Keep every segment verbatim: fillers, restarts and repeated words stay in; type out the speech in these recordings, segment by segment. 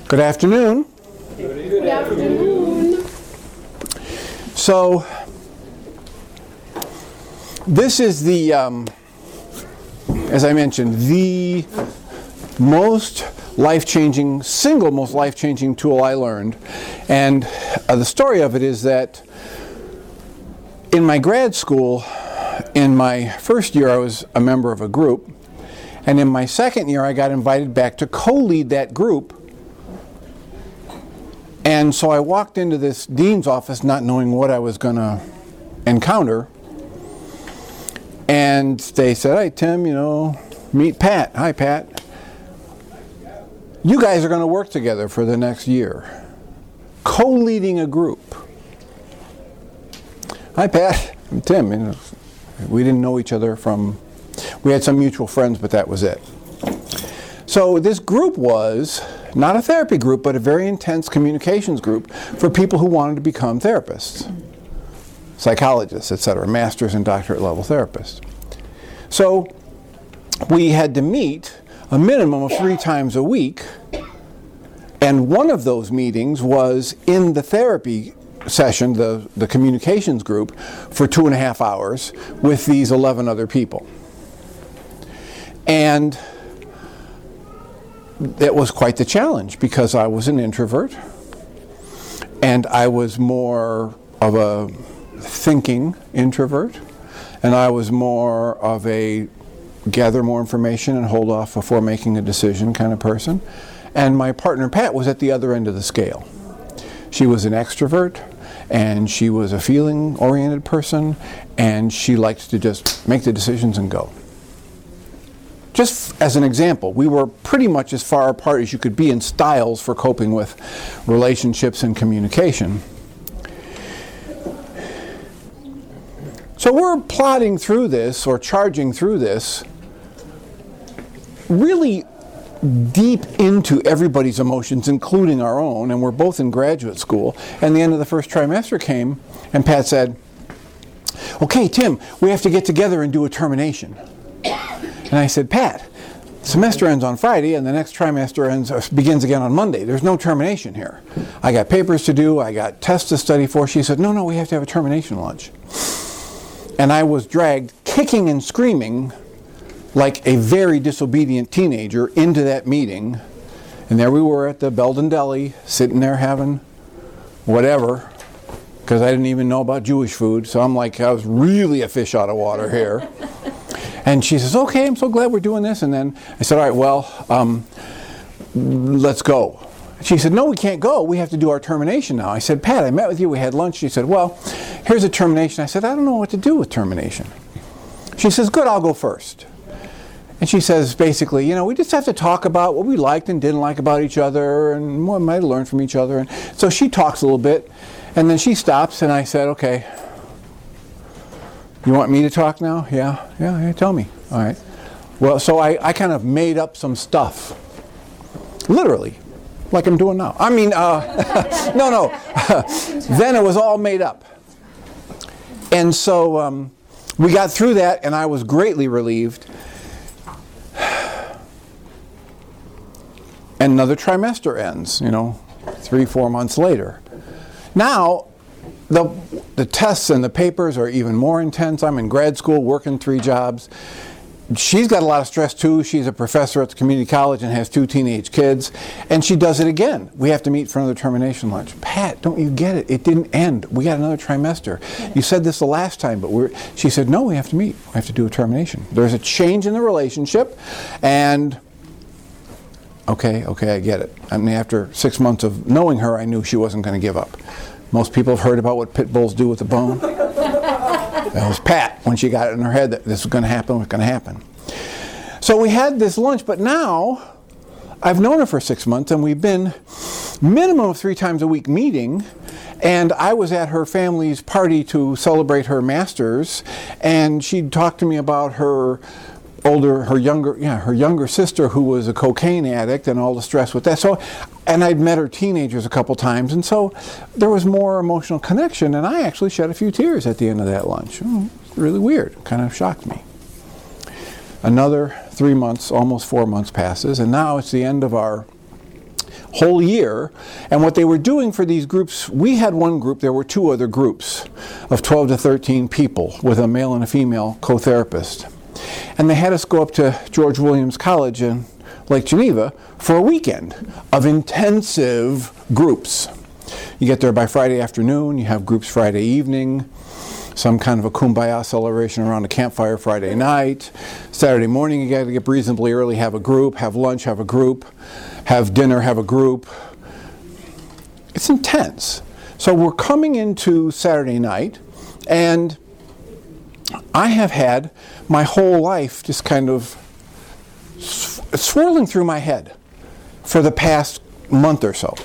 Good afternoon. Good afternoon. So, this is the, um, as I mentioned, the most life-changing, single most life-changing tool I learned. And uh, the story of it is that in my grad school, in my first year I was a member of a group, and in my second year I got invited back to co-lead that group. And so I walked into this dean's office not knowing what I was going to encounter. And they said, "Hey, Tim, you know, meet Pat. Hi, Pat. You guys are going to work together for the next year, co-leading a group." "Hi, Pat. I'm Tim." You know, we didn't know each other from, we had some mutual friends, but that was it. So this group was not a therapy group, but a very intense communications group for people who wanted to become therapists, psychologists, et cetera, master's and doctorate level therapists. So we had to meet a minimum of three times a week, and one of those meetings was in the therapy session, the, the communications group, for two and a half hours with these eleven other people. And it was quite the challenge because I was an introvert and I was more of a thinking introvert, and I was more of a gather more information and hold off before making a decision kind of person. And my partner Pat was at the other end of the scale. She was an extrovert and she was a feeling oriented person, and she liked to just make the decisions and go. Just as an example, we were pretty much as far apart as you could be in styles for coping with relationships and communication. So we're plodding through this, or charging through this, really deep into everybody's emotions, including our own, and we're both in graduate school, and the end of the first trimester came, and Pat said, "Okay, Tim, we have to get together and do a termination." And I said, "Pat, semester ends on Friday and the next trimester ends, uh, begins again on Monday. There's no termination here. I got papers to do, I got tests to study for." She said, "No, no, we have to have a termination lunch." And I was dragged kicking and screaming like a very disobedient teenager into that meeting. And there we were at the Belden Deli, sitting there having whatever, because I didn't even know about Jewish food. So I'm like, I was really a fish out of water here. And she says, "Okay, I'm so glad we're doing this." And then I said, "All right, well, um, let's go." She said, "No, we can't go. We have to do our termination now." I said, "Pat, I met with you. We had lunch." She said, "Well, here's a termination." I said, "I don't know what to do with termination." She says, "Good, I'll go first." And she says, basically, you know, we just have to talk about what we liked and didn't like about each other and what we might have learned from each other. And so she talks a little bit, and then she stops, and I said, "Okay, you want me to talk now?" Yeah, yeah, yeah, tell me. All right. Well, so I, I kind of made up some stuff. Literally. Like I'm doing now. I mean, uh, no, no. Then it was all made up. And so um, we got through that, and I was greatly relieved. And another trimester ends, you know, three, four months later. Now, the, the tests and the papers are even more intense. I'm in grad school working three jobs. She's got a lot of stress too. She's a professor at the community college and has two teenage kids. And she does it again. We have to meet for another termination lunch. "Pat, don't you get it? It didn't end. We got another trimester. You said this the last time, but we're..." She said, "No, we have to meet. We have to do a termination. There's a change in the relationship, and..." Okay, okay, I get it. I mean, after six months of knowing her, I knew she wasn't going to give up. Most people have heard about what pit bulls do with the bone. That was Pat, when she got it in her head that this was going to happen, it was going to happen. So we had this lunch, but now I've known her for six months, and we've been minimum of three times a week meeting, and I was at her family's party to celebrate her master's, and she'd talk to me about her older, her younger, yeah, her younger sister who was a cocaine addict and all the stress with that. So, and I'd met her teenagers a couple times, and so there was more emotional connection, and I actually shed a few tears at the end of that lunch. Oh, really weird, kind of shocked me. Another three months, almost four months passes, and now it's the end of our whole year. And what they were doing for these groups, we had one group, there were two other groups of twelve to thirteen people with a male and a female co-therapist. And they had us go up to George Williams College in Lake Geneva for a weekend of intensive groups. You get there by Friday afternoon, you have groups Friday evening, some kind of a kumbaya celebration around a campfire Friday night. Saturday morning you got to get reasonably early, have a group, have lunch, have a group, have dinner, have a group. It's intense. So we're coming into Saturday night, and I have had my whole life just kind of sw- swirling through my head for the past month or so.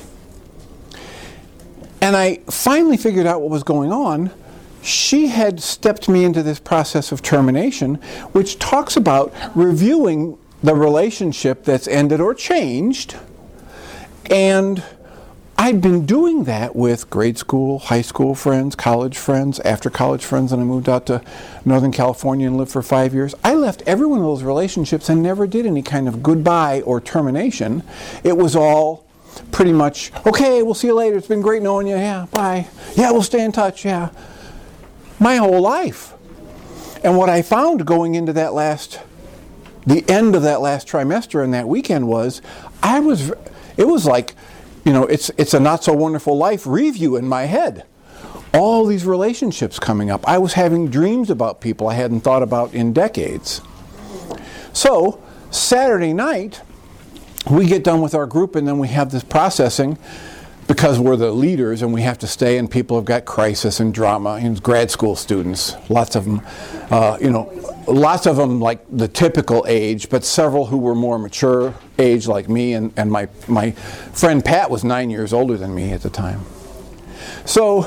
And I finally figured out what was going on. She had stepped me into this process of termination, which talks about reviewing the relationship that's ended or changed. And I'd been doing that with grade school, high school friends, college friends, after college friends, and I moved out to Northern California and lived for five years. I left every one of those relationships and never did any kind of goodbye or termination. It was all pretty much, okay, we'll see you later. It's been great knowing you. Yeah, bye. Yeah, we'll stay in touch. Yeah. My whole life. And what I found going into that last, the end of that last trimester and that weekend was, I was, it was like, you know, it's it's a Not So Wonderful Life review in my head. All these relationships coming up. I was having dreams about people I hadn't thought about in decades. So, Saturday night, we get done with our group and then we have this processing because we're the leaders and we have to stay, and people have got crisis and drama, and grad school students, lots of them, uh, you know, lots of them like the typical age, but several who were more mature age like me, and, and my, my friend Pat was nine years older than me at the time. So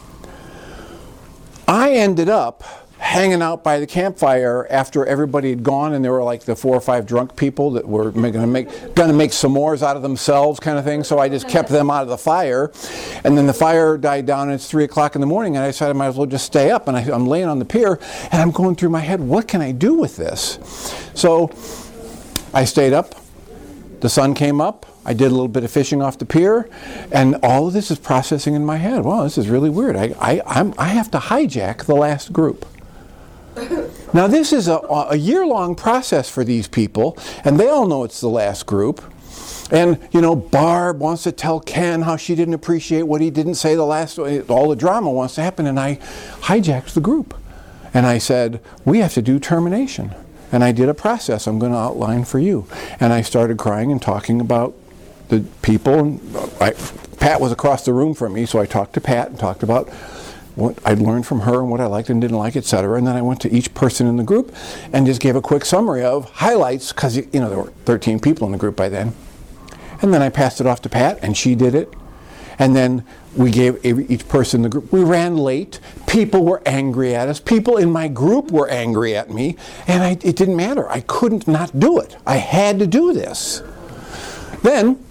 I ended up hanging out by the campfire after everybody had gone, and there were like the four or five drunk people that were going to make going to make s'mores out of themselves, kind of thing. So I just kept them out of the fire, and then the fire died down. And it's three o'clock in the morning, and I decided I might as well just stay up. And I, I'm laying on the pier, and I'm going through my head, what can I do with this? So I stayed up. The sun came up. I did a little bit of fishing off the pier, and all of this is processing in my head. Wow, this is really weird. I I I'm, I have to hijack the last group. Now this is a, a year-long process for these people, and they all know it's the last group. And, you know, Barb wants to tell Ken how she didn't appreciate what he didn't say the last, all the drama wants to happen, and I hijacked the group. And I said, we have to do termination. And I did a process I'm going to outline for you. And I started crying and talking about the people. And I, Pat was across the room from me, so I talked to Pat and talked about what I'd learned from her and what I liked and didn't like, et cetera. And then I went to each person in the group and just gave a quick summary of highlights, because, you know, there were thirteen people in the group by then. And then I passed it off to Pat, and she did it. And then we gave each person in the group. We ran late. People were angry at us. People in my group were angry at me. And I, it didn't matter. I couldn't not do it. I had to do this. Then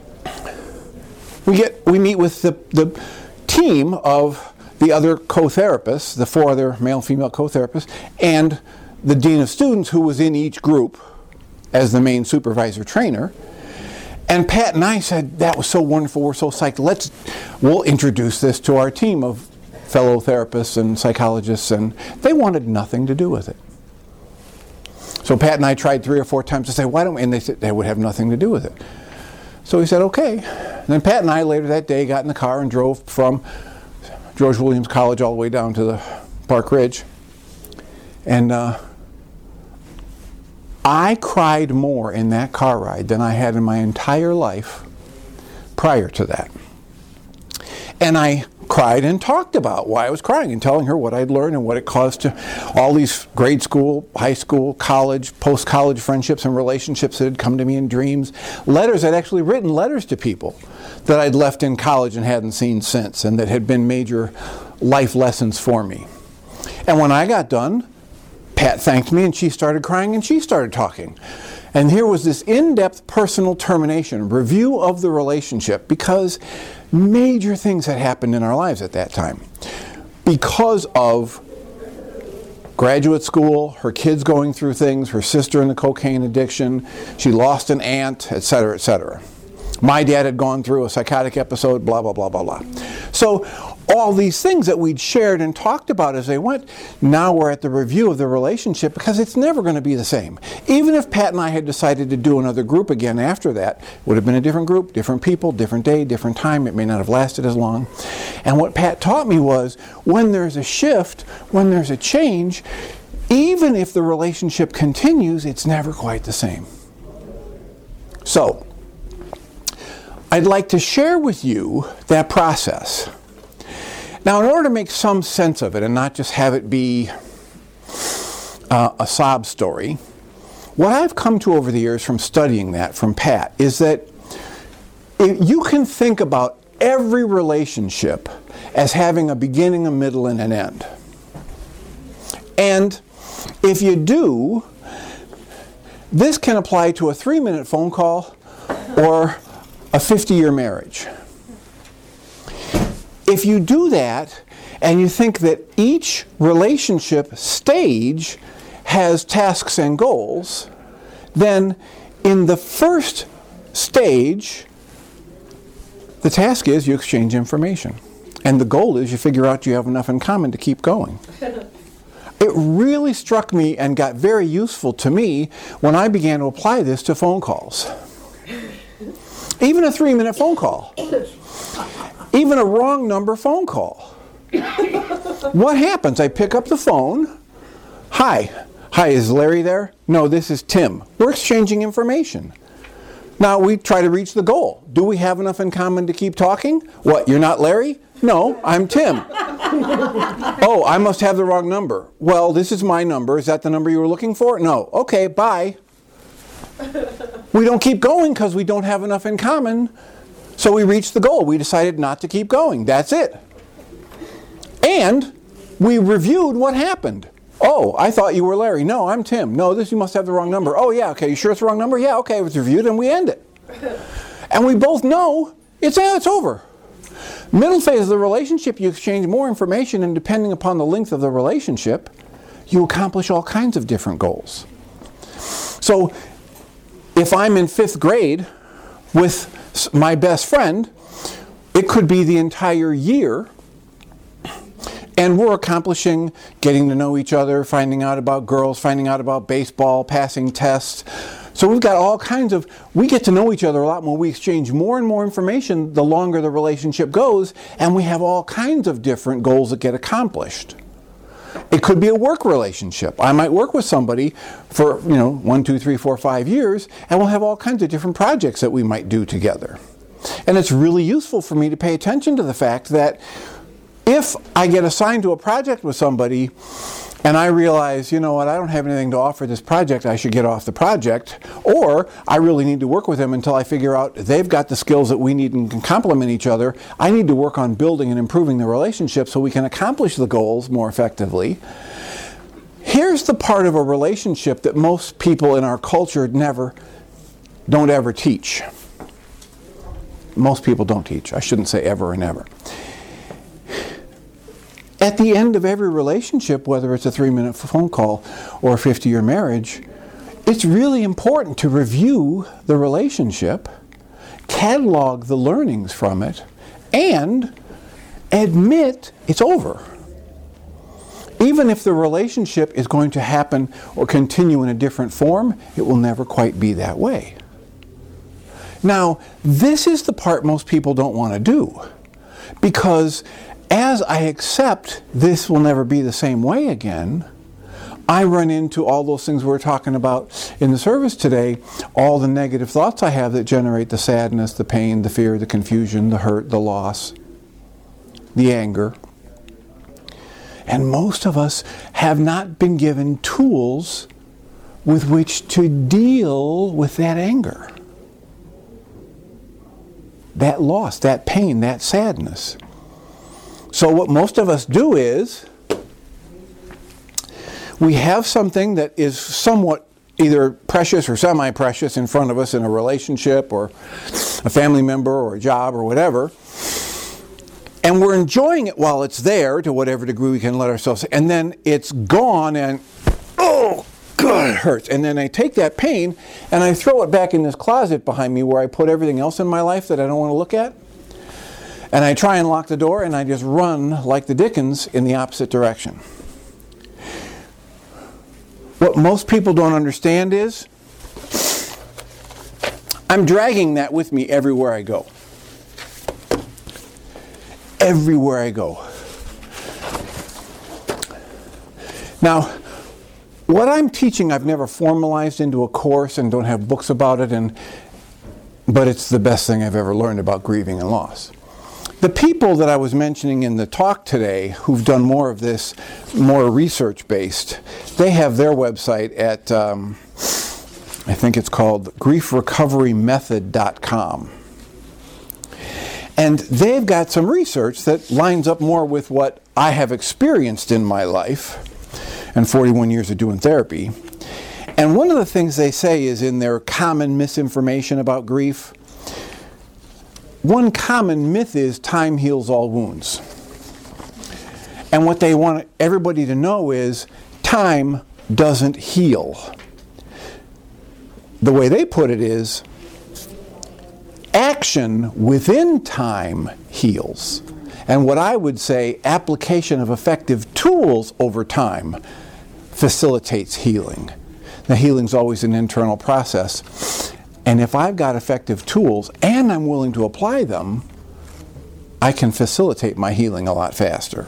we get we meet with the, the team of the other co-therapists, the four other male-female co-therapists, and the dean of students, who was in each group as the main supervisor trainer. And Pat and I said, that was so wonderful, we're so psyched, let's, we'll introduce this to our team of fellow therapists and psychologists, and they wanted nothing to do with it. So Pat and I tried three or four times to say, why don't we, and they said they would have nothing to do with it. So we said, okay. And then Pat and I later that day got in the car and drove from George Williams College all the way down to the Park Ridge. And uh, I cried more in that car ride than I had in my entire life prior to that. And I cried and talked about why I was crying and telling her what I'd learned and what it caused to all these grade school, high school, college, post-college friendships and relationships that had come to me in dreams. Letters, I'd actually written letters to people that I'd left in college and hadn't seen since, and that had been major life lessons for me. And when I got done, Pat thanked me, and she started crying, and she started talking. And here was this in-depth personal termination, review of the relationship, because major things had happened in our lives at that time. Because of graduate school, her kids going through things, her sister in the cocaine addiction, she lost an aunt, et cetera, et cetera. My dad had gone through a psychotic episode, blah, blah, blah, blah, blah. So all these things that we'd shared and talked about as they went, now we're at the review of the relationship because it's never going to be the same. Even if Pat and I had decided to do another group again after that, it would have been a different group, different people, different day, different time. It may not have lasted as long. And what Pat taught me was when there's a shift, when there's a change, even if the relationship continues, it's never quite the same. So, I'd like to share with you that process. Now, in order to make some sense of it and not just have it be uh, a sob story, what I've come to over the years from studying that from Pat is that if you can think about every relationship as having a beginning, a middle, and an end. And if you do, this can apply to a three-minute phone call or a fifty-year marriage. If you do that and you think that each relationship stage has tasks and goals, then in the first stage, the task is you exchange information. And the goal is you figure out you have enough in common to keep going. It really struck me and got very useful to me when I began to apply this to phone calls. Even a three-minute phone call. Even a wrong number phone call. What happens? I pick up the phone. Hi. Hi, is Larry there? No, this is Tim. We're exchanging information. Now we try to reach the goal. Do we have enough in common to keep talking? What, you're not Larry? No, I'm Tim. Oh, I must have the wrong number. Well, this is my number. Is that the number you were looking for? No. Okay, bye. We don't keep going because we don't have enough in common. So we reached the goal. We decided not to keep going. That's it. And we reviewed what happened. Oh, I thought you were Larry. No, I'm Tim. No, this you must have the wrong number. Oh, yeah, okay. You sure it's the wrong number? Yeah, okay. It was reviewed and we end it. And we both know it's, yeah, it's over. Middle phase of the relationship, you exchange more information, and depending upon the length of the relationship, you accomplish all kinds of different goals. So if I'm in fifth grade with my best friend, it could be the entire year, and we're accomplishing getting to know each other, finding out about girls, finding out about baseball, passing tests. So we've got all kinds of, we get to know each other a lot more. We exchange more and more information the longer the relationship goes, and we have all kinds of different goals that get accomplished. It could be a work relationship. I might work with somebody for, you know, one, two, three, four, five years, and we'll have all kinds of different projects that we might do together. And it's really useful for me to pay attention to the fact that if I get assigned to a project with somebody and I realize, you know what, I don't have anything to offer this project, I should get off the project, or I really need to work with them until I figure out they've got the skills that we need and can complement each other, I need to work on building and improving the relationship so we can accomplish the goals more effectively. Here's the part of a relationship that most people in our culture never, don't ever teach. Most people don't teach. I shouldn't say ever and ever. At the end of every relationship, whether it's a three-minute phone call or a fifty-year marriage, it's really important to review the relationship, catalog the learnings from it, and admit it's over. Even if the relationship is going to happen or continue in a different form, it will never quite be that way. Now, this is the part most people don't want to do, because as I accept this will never be the same way again, I run into all those things we were talking about in the service today, all the negative thoughts I have that generate the sadness, the pain, the fear, the confusion, the hurt, the loss, the anger. And most of us have not been given tools with which to deal with that anger, that loss, that pain, that sadness. So what most of us do is, we have something that is somewhat either precious or semi-precious in front of us in a relationship or a family member or a job or whatever, and we're enjoying it while it's there to whatever degree we can let ourselves, and then it's gone and, oh God, oh, it hurts. And then I take that pain and I throw it back in this closet behind me where I put everything else in my life that I don't want to look at. And I try and lock the door and I just run like the Dickens in the opposite direction. What most people don't understand is I'm dragging that with me everywhere I go. Everywhere I go. Now, what I'm teaching I've never formalized into a course and don't have books about it, and but it's the best thing I've ever learned about grieving and loss. The people that I was mentioning in the talk today who've done more of this, more research-based, they have their website at, um, I think it's called grief recovery method dot com. And they've got some research that lines up more with what I have experienced in my life and forty-one years of doing therapy. And one of the things they say is in their common misinformation about grief, one common myth is time heals all wounds. And what they want everybody to know is time doesn't heal. The way they put it is action within time heals. And what I would say, application of effective tools over time facilitates healing. The healing's always an internal process. And if I've got effective tools and I'm willing to apply them, I can facilitate my healing a lot faster.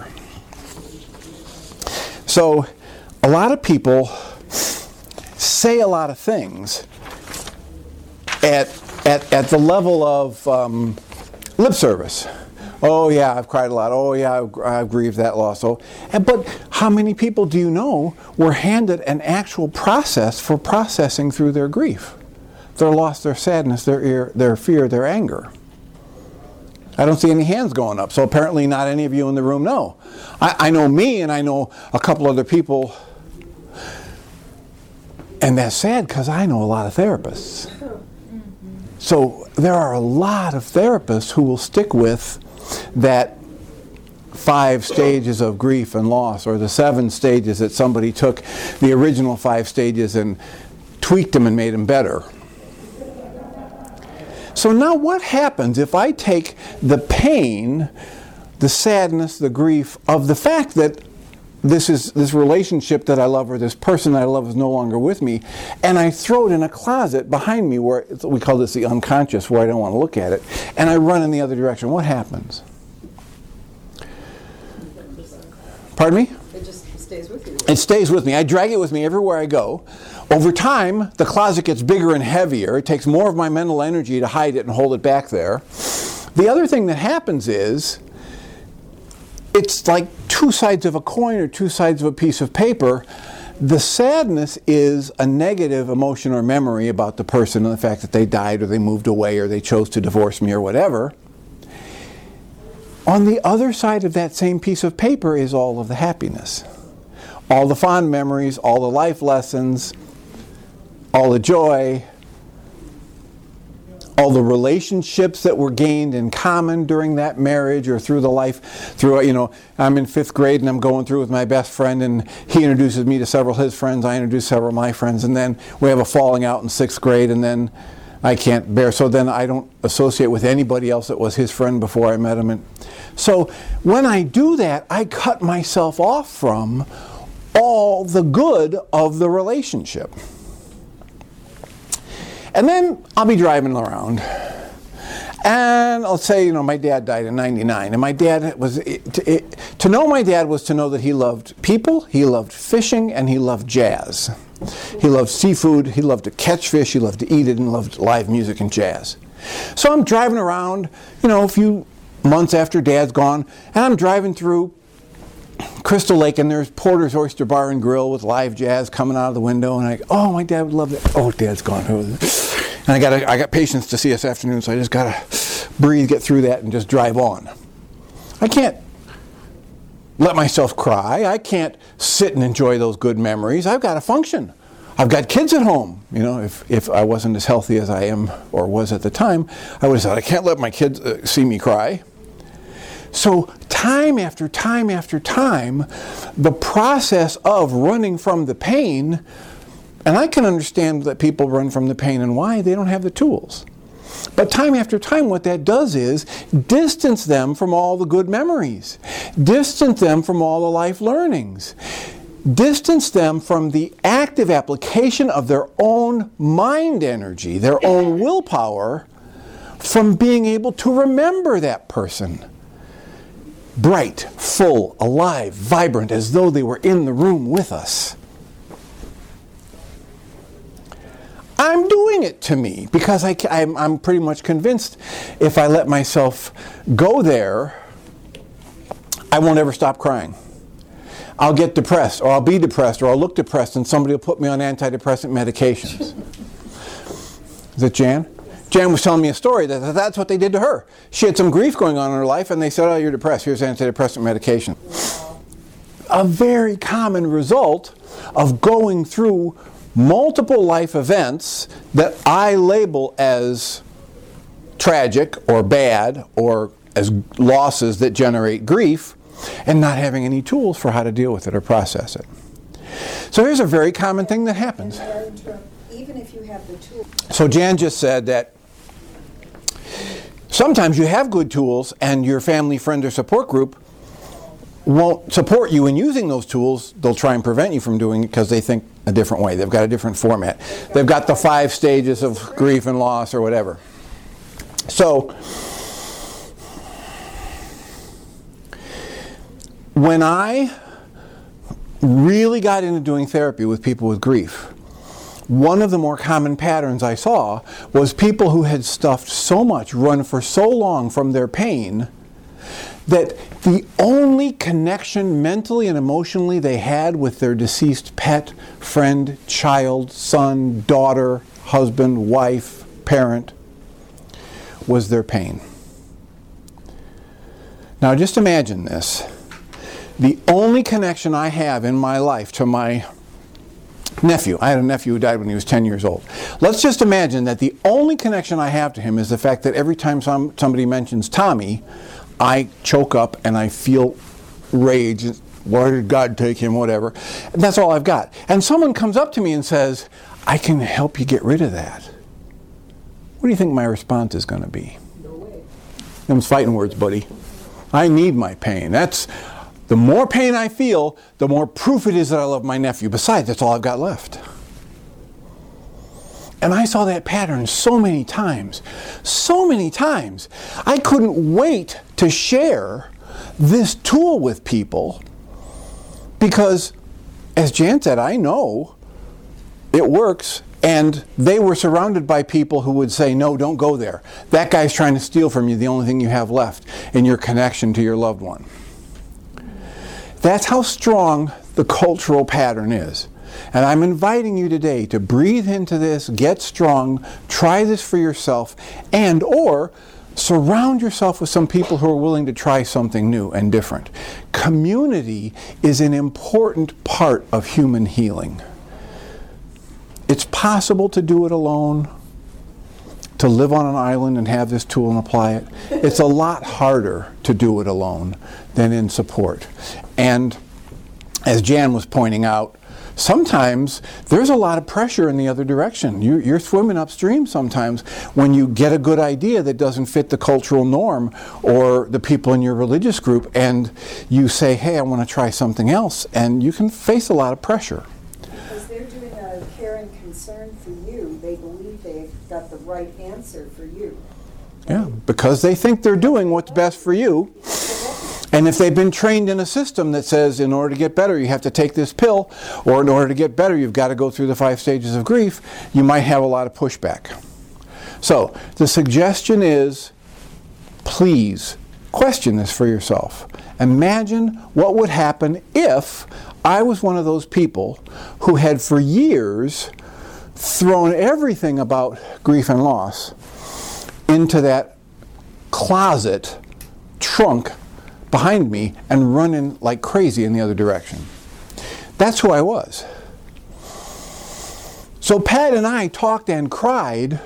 So, a lot of people say a lot of things at at, at the level of um, lip service. Oh yeah, I've cried a lot. Oh yeah, I've, I've grieved that loss. Oh, and, but how many people do you know were handed an actual process for processing through their grief? Their loss, their sadness, their ear, their fear, their anger. I don't see any hands going up, so apparently not any of you in the room know. I, I know me, and I know a couple other people, and that's sad because I know a lot of therapists. So there are a lot of therapists who will stick with that five stages of grief and loss, or the seven stages that somebody took the original five stages and tweaked them and made them better. So now what happens if I take the pain, the sadness, the grief of the fact that this is this relationship that I love, or this person that I love is no longer with me, and I throw it in a closet behind me where it's, we call this the unconscious, where I don't want to look at it, and I run in the other direction? What happens? Pardon me? It just stays with you. It stays with me. I drag it with me everywhere I go. Over time, the closet gets bigger and heavier. It takes more of my mental energy to hide it and hold it back there. The other thing that happens is, it's like two sides of a coin or two sides of a piece of paper. The sadness is a negative emotion or memory about the person and the fact that they died or they moved away or they chose to divorce me or whatever. On the other side of that same piece of paper is all of the happiness. All the fond memories, all the life lessons, all the joy, all the relationships that were gained in common during that marriage or through the life, through, you know, I'm in fifth grade and I'm going through with my best friend and he introduces me to several of his friends, I introduce several of my friends, and then we have a falling out in sixth grade and then I can't bear, so then I don't associate with anybody else that was his friend before I met him. And so when I do that, I cut myself off from all the good of the relationship. And then I'll be driving around, and I'll say, you know, my dad died in ninety-nine, and my dad was, to, it, to know my dad was to know that he loved people, he loved fishing, and he loved jazz. He loved seafood, he loved to catch fish, he loved to eat it, and loved live music and jazz. So I'm driving around, you know, a few months after Dad's gone, and I'm driving through Crystal Lake, and there's Porter's Oyster Bar and Grill with live jazz coming out of the window, and I, oh, my dad would love that. Oh, Dad's gone. And I got I got patients to see this afternoon, so I just got to breathe, get through that, and just drive on. I can't let myself cry. I can't sit and enjoy those good memories. I've got to function. I've got kids at home. You know, if, if I wasn't as healthy as I am or was at the time, I would have said, I can't let my kids uh, see me cry. So time after time after time, the process of running from the pain And I can understand that people run from the pain and why. They don't have the tools. But time after time, what that does is distance them from all the good memories. Distance them from all the life learnings. Distance them from the active application of their own mind energy, their own willpower, from being able to remember that person. Bright, full, alive, vibrant, as though they were in the room with us. I'm doing it to me because I, I'm, I'm pretty much convinced if I let myself go there, I won't ever stop crying. I'll get depressed, or I'll be depressed, or I'll look depressed, and somebody will put me on antidepressant medications. Is it Jan? Jan was telling me a story that that's what they did to her. She had some grief going on in her life, and they said, oh, you're depressed. Here's antidepressant medication. A very common result of going through multiple life events that I label as tragic or bad or as losses that generate grief, and not having any tools for how to deal with it or process it. So here's a very common thing that happens. Even if you have the tools. So Jan just said that sometimes you have good tools and your family, friend, or support group won't support you in using those tools. They'll try and prevent you from doing it because they think a different way. They've got a different format. They've got the five stages of grief and loss or whatever. So when I really got into doing therapy with people with grief, one of the more common patterns I saw was people who had stuffed so much, run for so long from their pain, that the only connection mentally and emotionally they had with their deceased pet, friend, child, son, daughter, husband, wife, parent, was their pain. Now just imagine this. The only connection I have in my life to my nephew, I had a nephew who died when he was ten years old. Let's just imagine that the only connection I have to him is the fact that every time some, somebody mentions Tommy, I choke up and I feel rage. Why did God take him? Whatever. And that's all I've got. And someone comes up to me and says, I can help you get rid of that. What do you think my response is going to be? No way. Them's fighting words, buddy. I need my pain. That's the more pain I feel, the more proof it is that I love my nephew. Besides, that's all I've got left. And I saw that pattern so many times. So many times. I couldn't wait to share this tool with people because, as Jan said, I know it works. And they were surrounded by people who would say, no, don't go there. That guy's trying to steal from you the only thing you have left in your connection to your loved one. That's how strong the cultural pattern is. And I'm inviting you today to breathe into this, get strong, try this for yourself, and or surround yourself with some people who are willing to try something new and different. Community is an important part of human healing. It's possible to do it alone, to live on an island and have this tool and apply it. It's a lot harder to do it alone than in support. And as Jan was pointing out, sometimes there's a lot of pressure in the other direction. You, you're swimming upstream sometimes when you get a good idea that doesn't fit the cultural norm or the people in your religious group, and you say, hey, I want to try something else, and you can face a lot of pressure. Because they're doing a care and concern for you. They believe they've got the right answer for you. Yeah, because they think they're doing what's best for you. And if they've been trained in a system that says in order to get better you have to take this pill, or in order to get better you've got to go through the five stages of grief, you might have a lot of pushback. So the suggestion is, please question this for yourself. Imagine what would happen if I was one of those people who had for years thrown everything about grief and loss into that closet trunk behind me and running like crazy in the other direction. That's who I was. So Pat and I talked and cried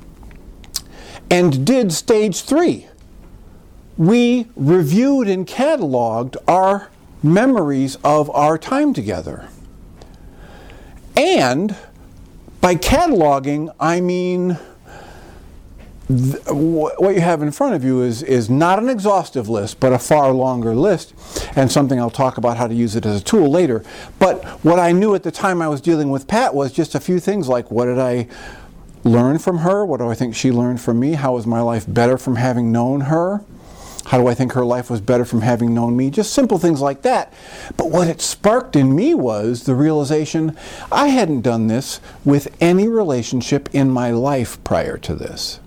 and did stage three. We reviewed and cataloged our memories of our time together. And By cataloging, I mean th- what you have in front of you is, is not an exhaustive list, but a far longer list, and something I'll talk about how to use it as a tool later. But what I knew at the time I was dealing with Pat was just a few things like, what did I learn from her? What do I think she learned from me? How was my life better from having known her? How do I think her life was better from having known me? Just simple things like that. But what it sparked in me was the realization I hadn't done this with any relationship in my life prior to this.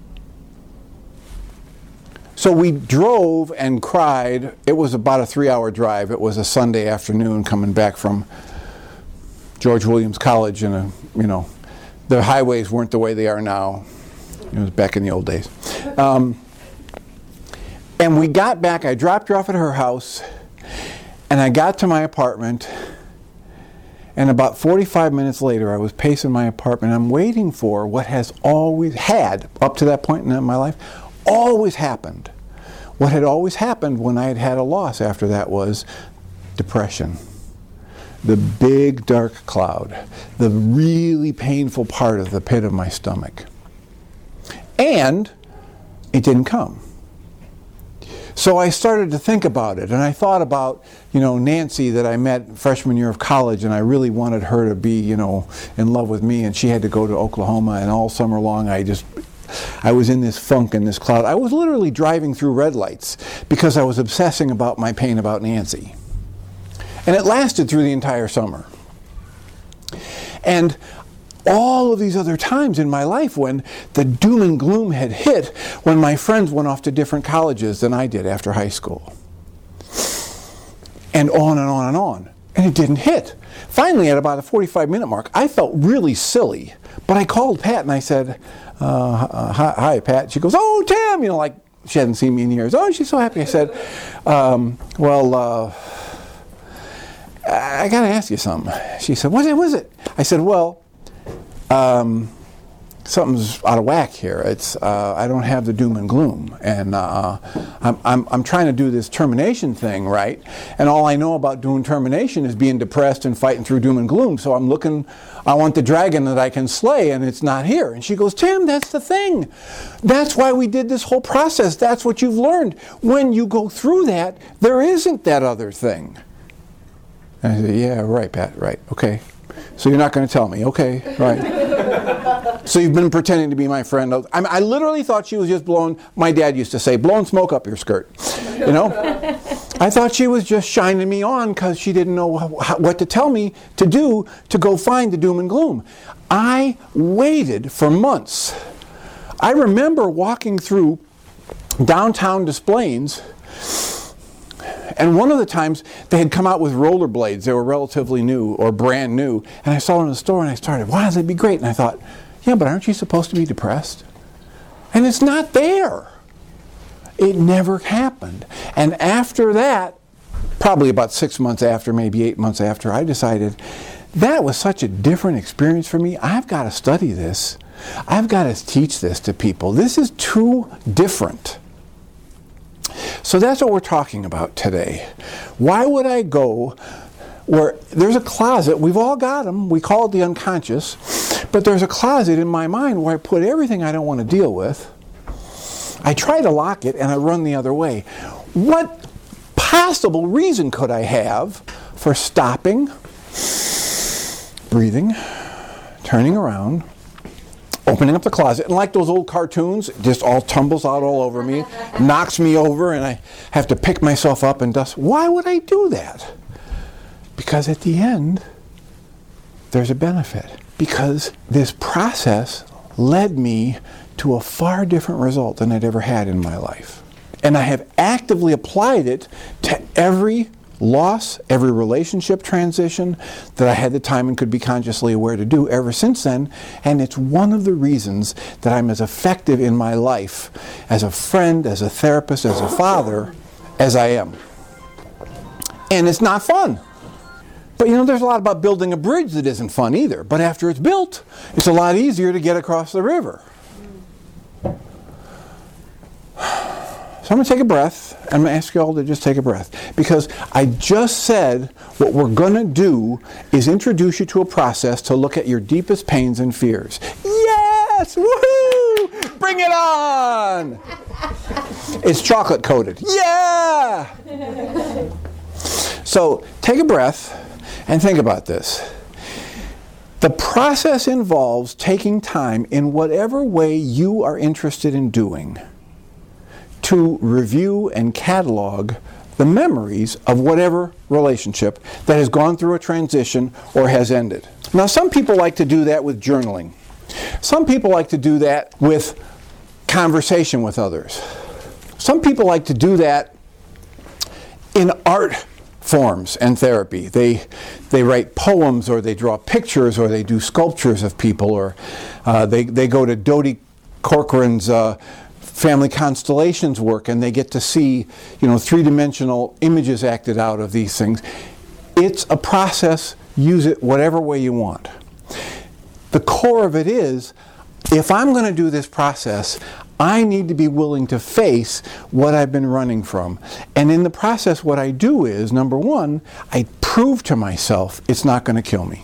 So we drove and cried. It was about a three-hour drive. It was a Sunday afternoon coming back from George Williams College, and a, you know, the highways weren't the way they are now. It was back in the old days. Um, And we got back, I dropped her off at her house, and I got to my apartment, and about forty-five minutes later, I was pacing my apartment. I'm waiting for what has always had, up to that point in my life, always happened. What had always happened when I had had a loss after that was depression. The big dark cloud, the really painful part of the pit of my stomach. And it didn't come. So I started to think about it, and I thought about, you know, Nancy that I met freshman year of college, and I really wanted her to be, you know, in love with me, and she had to go to Oklahoma, and all summer long I just, I was in this funk and this cloud. I was literally driving through red lights because I was obsessing about my pain about Nancy. And it lasted through the entire summer. And all of these other times in my life when the doom and gloom had hit, when my friends went off to different colleges than I did after high school. And on and on and on. And it didn't hit. Finally, at about the forty-five minute mark, I felt really silly. But I called Pat and I said, uh, hi, hi, Pat. She goes, oh, Tim, you know, like she hadn't seen me in years. Oh, she's so happy. I said, um, well, uh, I got to ask you something. She said, what is it? I said, well, Um, something's out of whack here. It's uh, I don't have the doom and gloom, and uh, I'm, I'm I'm trying to do this termination thing, right? And all I know about doing termination is being depressed and fighting through doom and gloom. So I'm looking, I want the dragon that I can slay, and it's not here. And she goes, Tim, that's the thing. That's why we did this whole process. That's what you've learned. When you go through that, there isn't that other thing. And I said, yeah, right, Pat, right, okay. So you're not going to tell me, okay, right. So you've been pretending to be my friend. I, mean, I literally thought she was just blowing, my dad used to say, blowing smoke up your skirt, you know. I thought she was just shining me on because she didn't know wh- what to tell me to do to go find the doom and gloom. I waited for months. I remember walking through downtown Des Plaines, and one of the times they had come out with rollerblades. They were relatively new or brand new. And I saw it in the store and I started, wow, that'd be great. And I thought, yeah, but aren't you supposed to be depressed? And it's not there. It never happened. And after that, probably about six months after, maybe eight months after, I decided that was such a different experience for me. I've got to study this. I've got to teach this to people. This is too different. So that's what we're talking about today. Why would I go where there's a closet, we've all got them, we call it the unconscious, but there's a closet in my mind where I put everything I don't want to deal with. I try to lock it and I run the other way. What possible reason could I have for stopping, breathing, turning around, opening up the closet, and like those old cartoons, it just all tumbles out all over me, knocks me over, and I have to pick myself up and dust. Why would I do that? Because at the end, there's a benefit. Because this process led me to a far different result than I'd ever had in my life. And I have actively applied it to every loss, every relationship transition that I had the time and could be consciously aware to do ever since then. And it's one of the reasons that I'm as effective in my life as a friend, as a therapist, as a father, as I am. And it's not fun. But you know, there's a lot about building a bridge that isn't fun either. But after it's built, it's a lot easier to get across the river. So I'm going to take a breath. I'm going to ask you all to just take a breath. Because I just said what we're going to do is introduce you to a process to look at your deepest pains and fears. Yes! Woohoo! Bring it on! It's chocolate coated. Yeah! So take a breath and think about this. The process involves taking time in whatever way you are interested in doing to review and catalog the memories of whatever relationship that has gone through a transition or has ended. Now, some people like to do that with journaling. Some people like to do that with conversation with others. Some people like to do that in art forms and therapy. They they write poems, or they draw pictures, or they do sculptures of people, or uh, they, they go to Dodie Corcoran's uh, Family Constellations work, and they get to see, you know, three-dimensional images acted out of these things. It's a process. Use it whatever way you want. The core of it is, if I'm going to do this process, I need to be willing to face what I've been running from. And in the process, what I do is, number one, I prove to myself it's not going to kill me.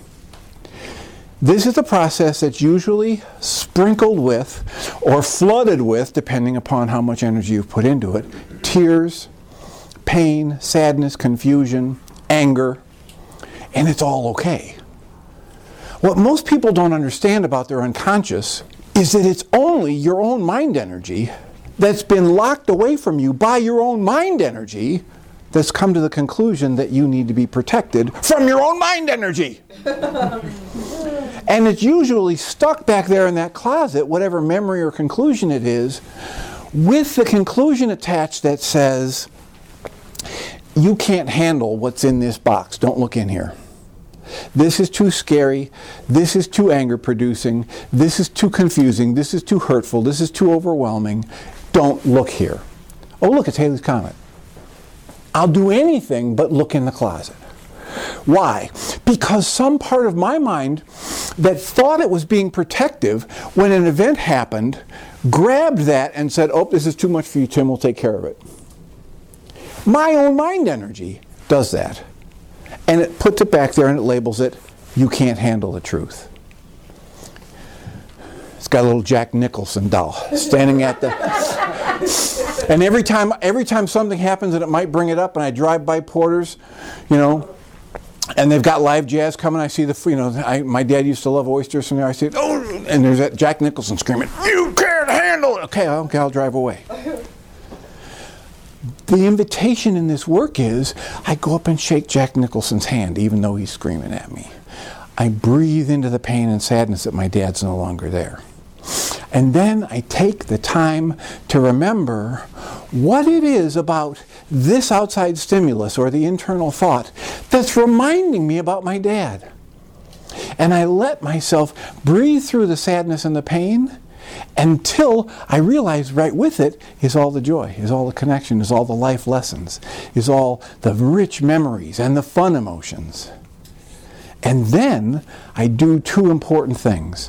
This is a process that's usually sprinkled with or flooded with, depending upon how much energy you've put into it, tears, pain, sadness, confusion, anger, and it's all okay. What most people don't understand about their unconscious is that it's only your own mind energy that's been locked away from you by your own mind energy that's come to the conclusion that you need to be protected from your own mind energy. And it's usually stuck back there in that closet, whatever memory or conclusion it is, with the conclusion attached that says, you can't handle what's in this box. Don't look in here. This is too scary. This is too anger producing. This is too confusing. This is too hurtful. This is too overwhelming. Don't look here. Oh, look, it's Halley's Comet. I'll do anything but look in the closet. Why? Because some part of my mind that thought it was being protective when an event happened grabbed that and said, oh, this is too much for you, Tim, we'll take care of it. My own mind energy does that. And it puts it back there and it labels it, you can't handle the truth. It's got a little Jack Nicholson doll standing at the... And every time, every time something happens and it might bring it up, and I drive by Porter's, you know, and they've got live jazz coming, I see the, you know, I, my dad used to love oysters from there. I see, oh, and there's that Jack Nicholson screaming, you can't handle it. Okay, okay, I'll drive away. The invitation in this work is, I go up and shake Jack Nicholson's hand, even though he's screaming at me. I breathe into the pain and sadness that my dad's no longer there. And then I take the time to remember what it is about this outside stimulus or the internal thought that's reminding me about my dad. And I let myself breathe through the sadness and the pain until I realize right with it is all the joy, is all the connection, is all the life lessons, is all the rich memories and the fun emotions. And then I do two important things.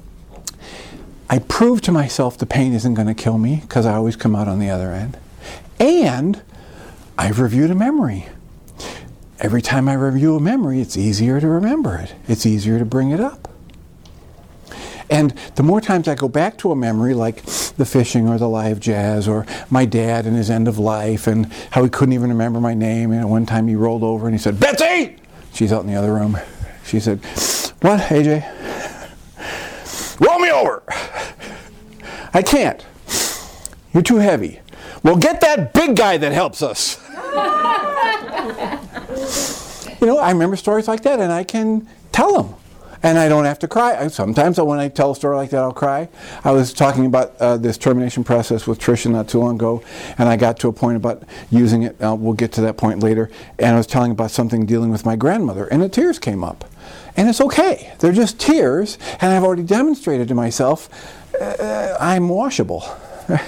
I prove to myself the pain isn't going to kill me because I always come out on the other end. And I've reviewed a memory. Every time I review a memory, it's easier to remember it. It's easier to bring it up. And the more times I go back to a memory, like the fishing or the live jazz or my dad and his end of life and how he couldn't even remember my name. And one time he rolled over and he said, Betsy! She's out in the other room. She said, what, A J? Roll me over. I can't. You're too heavy. Well, get that big guy that helps us. You know, I remember stories like that, and I can tell them. And I don't have to cry. Sometimes when I tell a story like that, I'll cry. I was talking about uh, this termination process with Tricia not too long ago, and I got to a point about using it. Uh, we'll get to that point later. And I was telling about something dealing with my grandmother, and the tears came up. And it's okay. They're just tears, and I've already demonstrated to myself uh, I'm washable. Right?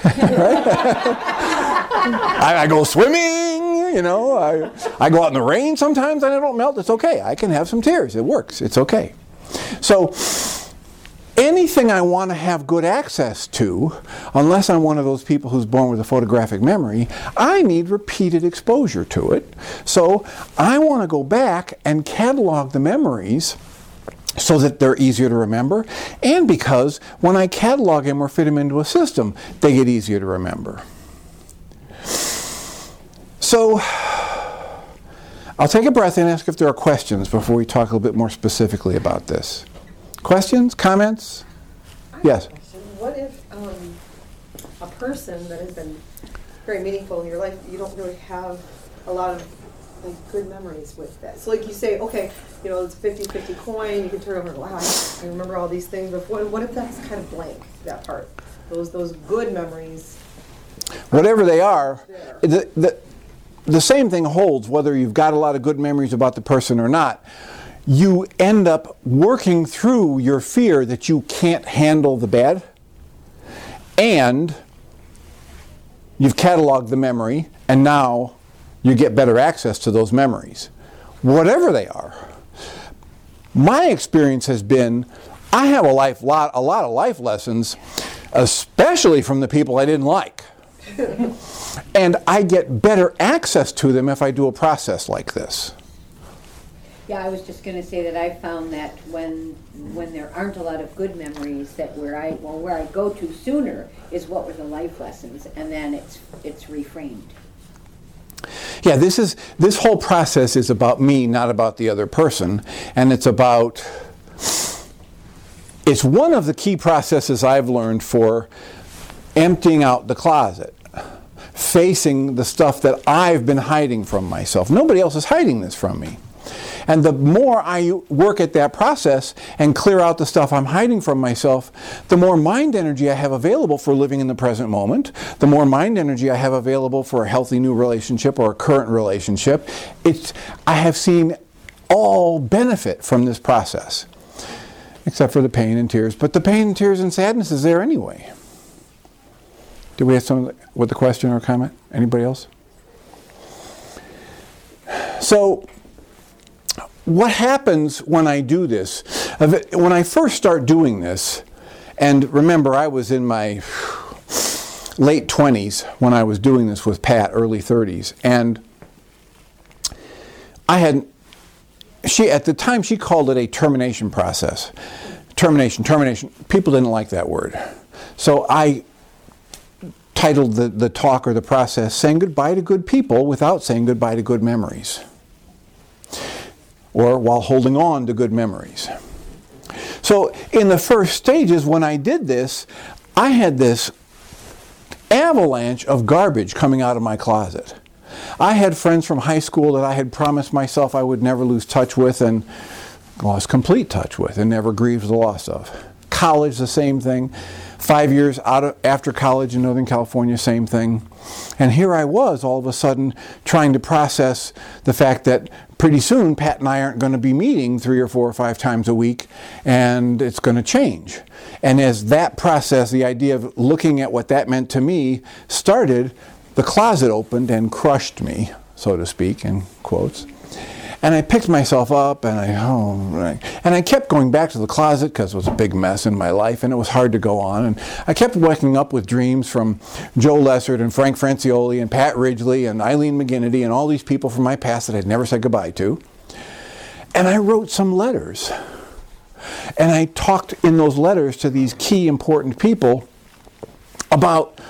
I, I go swimming, you know. I, I go out in the rain sometimes, and I don't melt. It's okay. I can have some tears. It works. It's okay. So anything I want to have good access to, unless I'm one of those people who's born with a photographic memory, I need repeated exposure to it. So I want to go back and catalog the memories so that they're easier to remember, and because when I catalog them or fit them into a system, they get easier to remember. So I'll take a breath and ask if there are questions before we talk a little bit more specifically about this. Questions? Comments? Yes? What if um, a person that has been very meaningful in your life, you don't really have a lot of like, good memories with that? So like you say, okay, you know, it's fifty fifty coin, you can turn over and go, wow, I remember all these things, but what, what if that's kind of blank, that part? Those those good memories. Whatever they are, the, the, the same thing holds whether you've got a lot of good memories about the person or not. You end up working through your fear that you can't handle the bad, and you've cataloged the memory, and now you get better access to those memories, whatever they are. My experience has been, I have a life lot, a lot of life lessons, especially from the people I didn't like. And I get better access to them if I do a process like this. Yeah, I was just going to say that I found that when when there aren't a lot of good memories, that where I well where I go to sooner is what were the life lessons, and then it's it's reframed. Yeah, this is this whole process is about me, not about the other person, and it's about it's one of the key processes I've learned for emptying out the closet, facing the stuff that I've been hiding from myself. Nobody else is hiding this from me. And the more I work at that process and clear out the stuff I'm hiding from myself, the more mind energy I have available for living in the present moment, the more mind energy I have available for a healthy new relationship or a current relationship. It's, I have seen all benefit from this process, except for the pain and tears. But the pain and tears and sadness is there anyway. Do we have someone with a question or a comment? Anybody else? So, what happens when I do this? When I first start doing this, and remember I was in my late twenties when I was doing this with Pat, early thirties, and I had, she at the time she called it a termination process. Termination, termination. People didn't like that word. So I titled the, the talk or the process, Saying Goodbye to Good People Without Saying Goodbye to Good Memories. Or while holding on to good memories. So in the first stages when I did this, I had this avalanche of garbage coming out of my closet. I had friends from high school that I had promised myself I would never lose touch with and lost complete touch with and never grieved the loss of. College, the same thing. Five years out of, after college in Northern California, same thing. And here I was all of a sudden trying to process the fact that pretty soon Pat and I aren't going to be meeting three or four or five times a week, and it's going to change. And as that process, the idea of looking at what that meant to me started, the closet opened and crushed me, so to speak, in quotes. And I picked myself up, and I oh, and I kept going back to the closet because it was a big mess in my life, and it was hard to go on. And I kept waking up with dreams from Joe Lessert and Frank Francioli and Pat Ridgely and Eileen McGinnity and all these people from my past that I'd never said goodbye to. And I wrote some letters. And I talked in those letters to these key important people about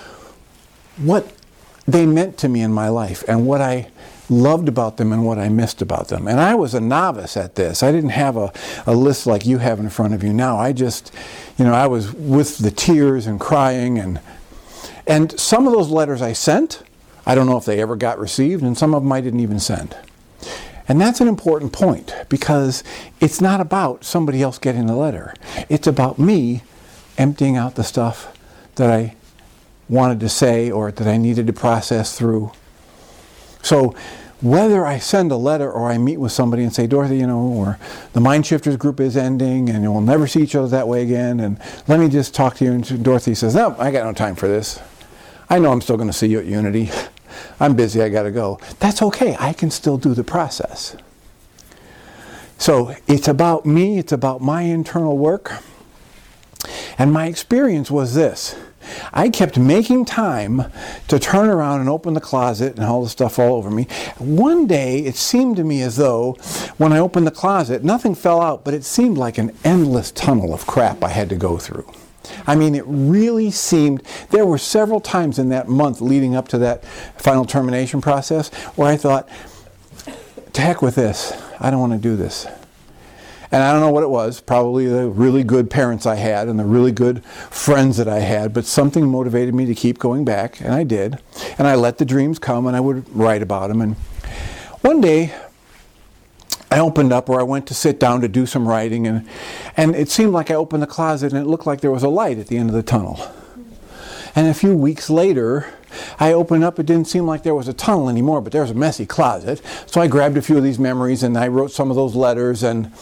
what they meant to me in my life and what I loved about them and what I missed about them. And I was a novice at this. I didn't have a, a list like you have in front of you now. I just, you know, I was with the tears and crying. And, and some of those letters I sent, I don't know if they ever got received, and some of them I didn't even send. And that's an important point, because it's not about somebody else getting the letter. It's about me emptying out the stuff that I wanted to say or that I needed to process through. So whether I send a letter or I meet with somebody and say, Dorothy, you know, or the Mind Shifters group is ending and we'll never see each other that way again, and let me just talk to you. And Dorothy says, no, I got no time for this. I know I'm still going to see you at Unity. I'm busy, I got to go. That's okay. I can still do the process. So it's about me. It's about my internal work. And my experience was this. I kept making time to turn around and open the closet and all the stuff all over me. One day, it seemed to me as though when I opened the closet, nothing fell out, but it seemed like an endless tunnel of crap I had to go through. I mean, it really seemed, there were several times in that month leading up to that final termination process where I thought, to heck with this, I don't want to do this. And I don't know what it was, probably the really good parents I had and the really good friends that I had, but something motivated me to keep going back, and I did. And I let the dreams come, and I would write about them. And one day, I opened up, or I went to sit down to do some writing, and, and it seemed like I opened the closet, and it looked like there was a light at the end of the tunnel. And a few weeks later, I opened up, it didn't seem like there was a tunnel anymore, but there was a messy closet. So I grabbed a few of these memories, and I wrote some of those letters, and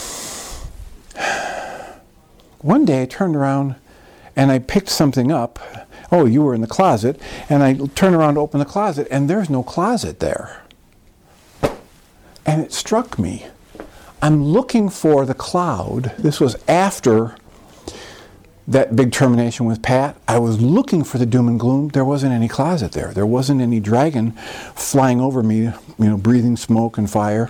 one day I turned around and I picked something up. Oh, you were in the closet. And I turned around to open the closet, and there's no closet there. And it struck me. I'm looking for the cloud. This was after that big termination with Pat. I was looking for the doom and gloom. There wasn't any closet there. There wasn't any dragon flying over me, you know, breathing smoke and fire.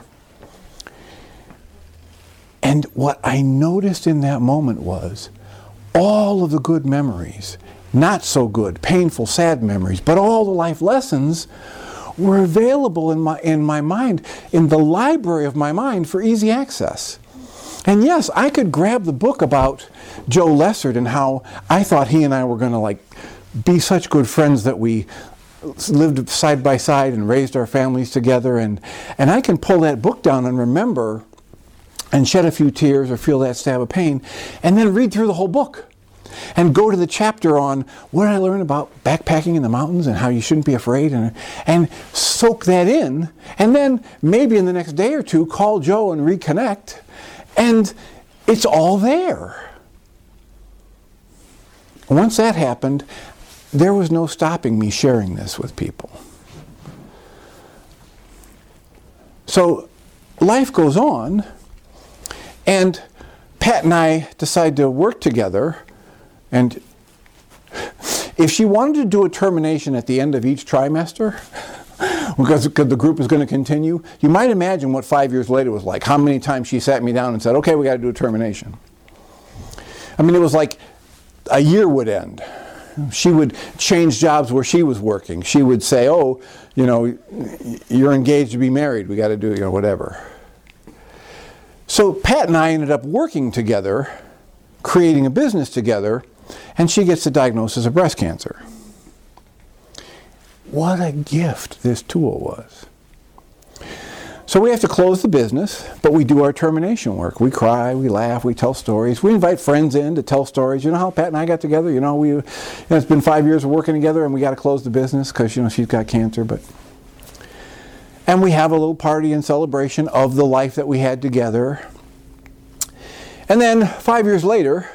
And what I noticed in that moment was all of the good memories, not so good, painful, sad memories, but all the life lessons were available in my in my mind, in the library of my mind for easy access. And yes, I could grab the book about Joe Lessard and how I thought he and I were going to like be such good friends that we lived side by side and raised our families together, and and I can pull that book down and remember and shed a few tears or feel that stab of pain, and then read through the whole book and go to the chapter on what I learned about backpacking in the mountains and how you shouldn't be afraid, and and soak that in, and then maybe in the next day or two call Joe and reconnect, and it's all there. Once that happened, there was no stopping me sharing this with people. So life goes on, and Pat and I decide to work together, and if she wanted to do a termination at the end of each trimester, because the group is going to continue, you might imagine what five years later was like, how many times she sat me down and said, okay, we got to do a termination. I mean, it was like a year would end. She would change jobs where she was working. She would say, oh, you know, you're engaged to be married, we got to do, you know, whatever. So Pat and I ended up working together, creating a business together, and she gets the diagnosis of breast cancer. What a gift this tool was. So we have to close the business, but we do our termination work. We cry, we laugh, we tell stories. We invite friends in to tell stories. You know how Pat and I got together? You know, we, you know, it's been five years of working together, and we got to close the business because, you know, she's got cancer, but... And we have a little party and celebration of the life that we had together. And then five years later,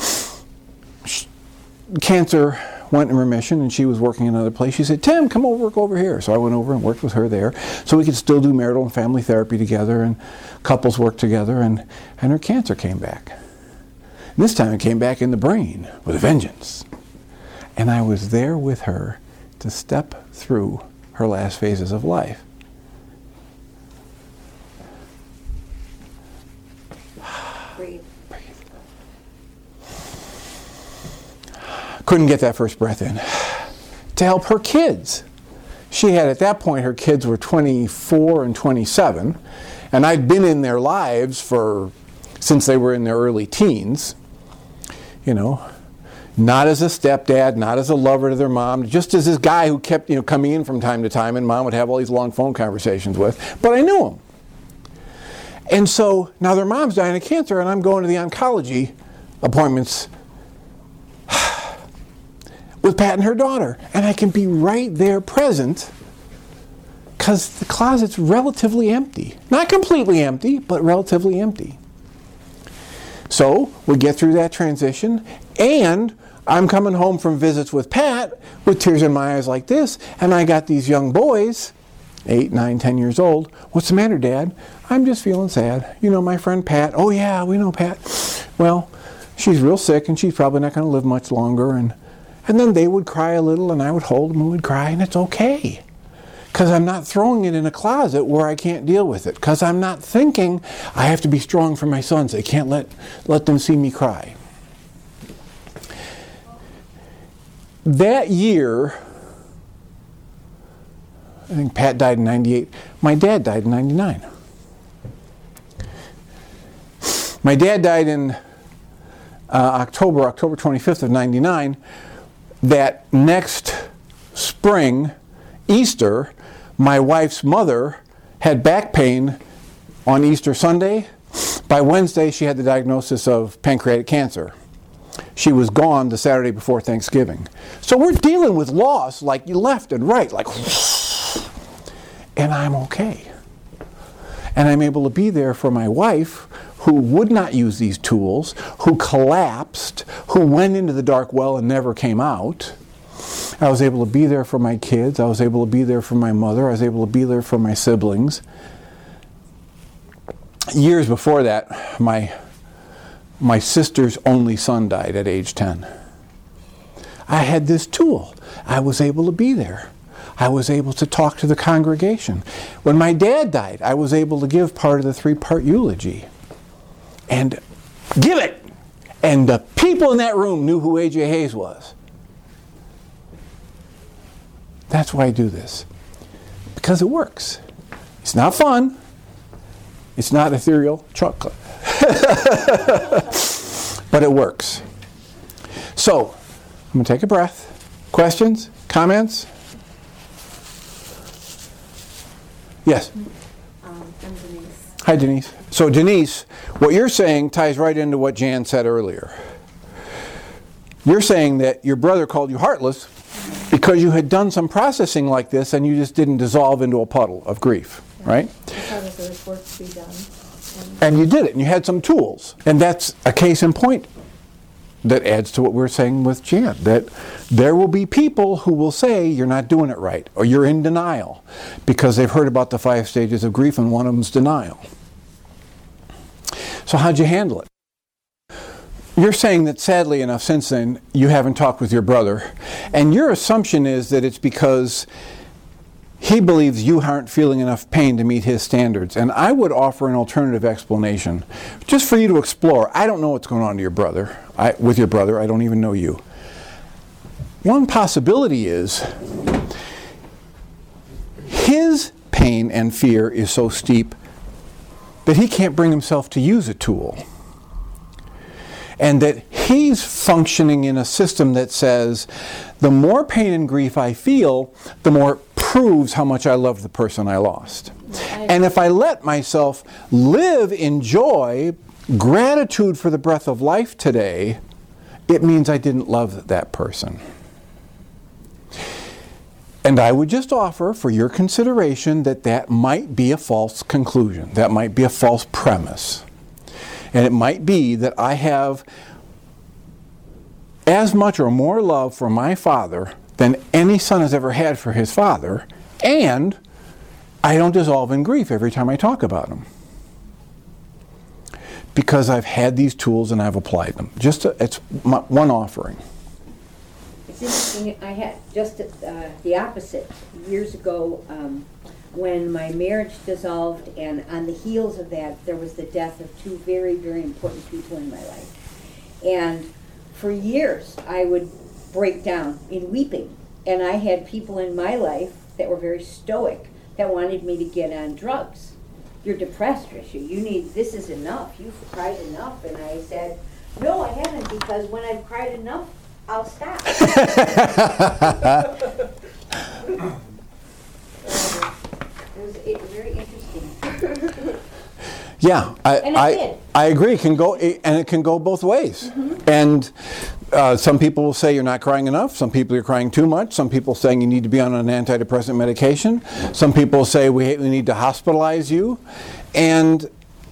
cancer went in remission, and she was working in another place. She said, Tim, come over, work over here. So I went over and worked with her there so we could still do marital and family therapy together, and couples work together, and, and her cancer came back. And this time it came back in the brain with a vengeance. And I was there with her to step through her last phases of life. Breathe. Couldn't get that first breath in. To help her kids. She had, at that point, her kids were twenty-four and twenty-seven, and I'd been in their lives for, since they were in their early teens, you know, not as a stepdad, not as a lover to their mom, just as this guy who kept, you know, coming in from time to time, and mom would have all these long phone conversations with, but I knew him. And so, now their mom's dying of cancer, and I'm going to the oncology appointments with Pat and her daughter. And I can be right there present because the closet's relatively empty. Not completely empty, but relatively empty. So we get through that transition, and I'm coming home from visits with Pat with tears in my eyes like this, and I got these young boys, eight, nine, ten years old. What's the matter, Dad? I'm just feeling sad. You know, my friend Pat. Oh yeah, we know Pat. Well, she's real sick and she's probably not going to live much longer. And, and then they would cry a little and I would hold them and we'd cry, and it's okay. Because I'm not throwing it in a closet where I can't deal with it. Because I'm not thinking I have to be strong for my sons. I can't let, let them see me cry. That year, I think Pat died in ninety-eight. My dad died in ninety-nine. My dad died in uh, October, October twenty-fifth of ninety-nine. That next spring, Easter, my wife's mother had back pain on Easter Sunday. By Wednesday, she had the diagnosis of pancreatic cancer. She was gone the Saturday before Thanksgiving. So we're dealing with loss like left and right, like, and I'm okay. And I'm able to be there for my wife, who would not use these tools, who collapsed, who went into the dark well and never came out. I was able to be there for my kids. I was able to be there for my mother. I was able to be there for my siblings. Years before that, my, my sister's only son died at age ten. I had this tool. I was able to be there. I was able to talk to the congregation. When my dad died, I was able to give part of the three-part eulogy. And give it! And the people in that room knew who A J Hayes was. That's why I do this. Because it works. It's not fun. It's not ethereal chocolate. But it works. So, I'm going to take a breath. Questions? Comments? Yes? Um, I'm Denise. Hi, Denise. So, Denise, what you're saying ties right into what Jan said earlier. You're saying that your brother called you heartless because you had done some processing like this and you just didn't dissolve into a puddle of grief, right? I thought that there was work to be done. And you did it, and you had some tools. And that's a case in point that adds to what we were saying with Jan, that there will be people who will say you're not doing it right, or you're in denial, because they've heard about the five stages of grief, and one of them's denial. So how'd you handle it? You're saying that sadly enough since then, you haven't talked with your brother, and your assumption is that it's because he believes you aren't feeling enough pain to meet his standards. And I would offer an alternative explanation, just for you to explore. I don't know what's going on to your brother, I, with your brother. I don't even know you. One possibility is his pain and fear is so steep that he can't bring himself to use a tool. And that he's functioning in a system that says, the more pain and grief I feel, the more it proves how much I love the person I lost. And if I let myself live in joy, gratitude for the breath of life today, it means I didn't love that person. And I would just offer for your consideration that that might be a false conclusion. That might be a false premise. And it might be that I have as much or more love for my father than any son has ever had for his father, and I don't dissolve in grief every time I talk about him. Because I've had these tools and I've applied them. Just a, it's my, one offering. It's interesting, I had just uh, the opposite. Years ago, um, when my marriage dissolved, and on the heels of that, there was the death of two very, very important people in my life. And for years, I would break down in weeping. And I had people in my life that were very stoic, that wanted me to get on drugs. You're depressed, Tricia. You need, this is enough. You've cried enough. And I said, no, I haven't, because when I've cried enough, I'll stop. It was, it was very interesting. Yeah, I, And it I, did. I agree. It can go, and it can go both ways. Mm-hmm. And uh, some people will say you're not crying enough. Some people you're crying too much. Some people saying you need to be on an antidepressant medication. Some people say we, we need to hospitalize you. And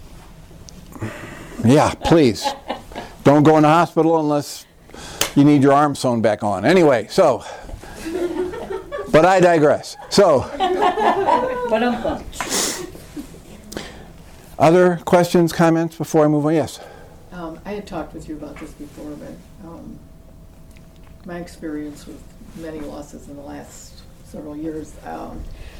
yeah, please don't go in the hospital unless you need your arm sewn back on. Anyway, so, but I digress. So, But I'm fun. other questions, comments before I move on? Yes. Um, I had talked with you about this before, but um, my experience with many losses in the last several years, um,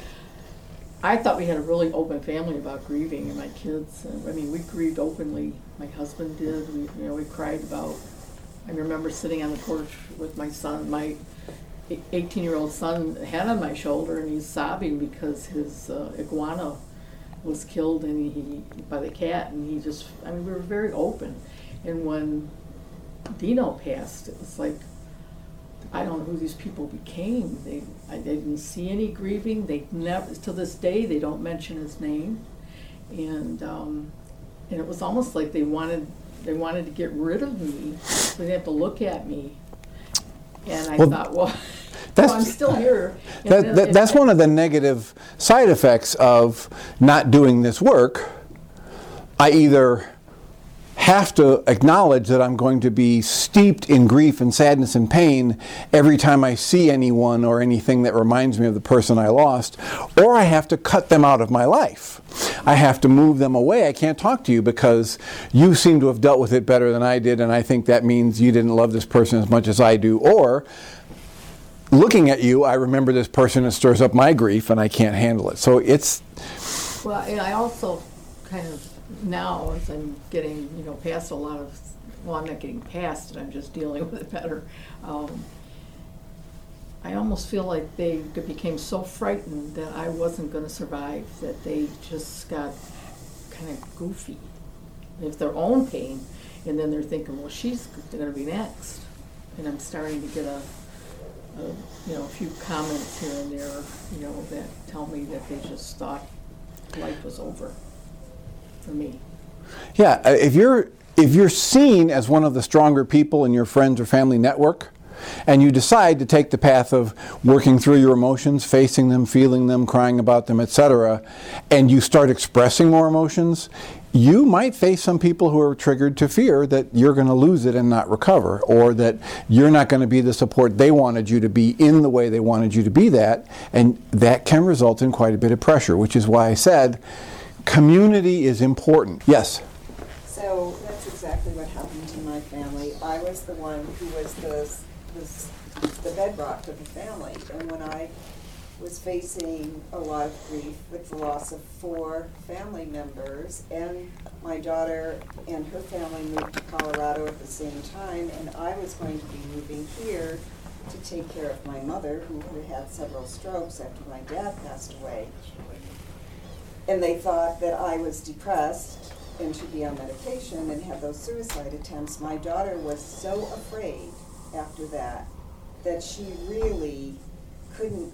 I thought we had a really open family about grieving, and my kids, uh, I mean, we grieved openly. My husband did. We, you know, we cried about, I remember sitting on the porch with my son, my eighteen-year-old son, head on my shoulder, and he's sobbing because his uh, iguana was killed and he by the cat, and he just, I mean, we were very open. And when Dino passed, it was like, I don't know who these people became. They, I didn't see any grieving. They never, to this day, they don't mention his name, and um, and it was almost like they wanted they wanted to get rid of me. So they didn't have to look at me. And I Well, thought, well, that's- well, I'm still here. And That, then that, it- that's one of the negative side effects of not doing this work. I either have to acknowledge that I'm going to be steeped in grief and sadness and pain every time I see anyone or anything that reminds me of the person I lost, or I have to cut them out of my life. I have to move them away. I can't talk to you because you seem to have dealt with it better than I did, and I think that means you didn't love this person as much as I do. Or, looking at you, I remember this person, it stirs up my grief, and I can't handle it. So it's... Well, and I also kind of, now, as I'm getting, you know, past a lot of, well, I'm not getting past it, I'm just dealing with it better. Um, I almost feel like they became so frightened that I wasn't going to survive, that they just got kind of goofy with their own pain, and then they're thinking, well, she's going to be next. And I'm starting to get a, a, you know, a few comments here and there, you know, that tell me that they just thought life was over for me. Yeah, uh, if you're if you're seen as one of the stronger people in your friends or family network, and you decide to take the path of working through your emotions, facing them, feeling them, crying about them, et cetera, and you start expressing more emotions, you might face some people who are triggered to fear that you're going to lose it and not recover, or that you're not going to be the support they wanted you to be in the way they wanted you to be that, and that can result in quite a bit of pressure, which is why I said community is important. Yes? So that's exactly what happened to my family. I was the one who was the, was the bedrock of the family. And when I was facing a lot of grief with the loss of four family members, and my daughter and her family moved to Colorado at the same time, and I was going to be moving here to take care of my mother, who had had several strokes after my dad passed away. And they thought that I was depressed and should be on medication and had those suicide attempts. My daughter was so afraid after that that she really couldn't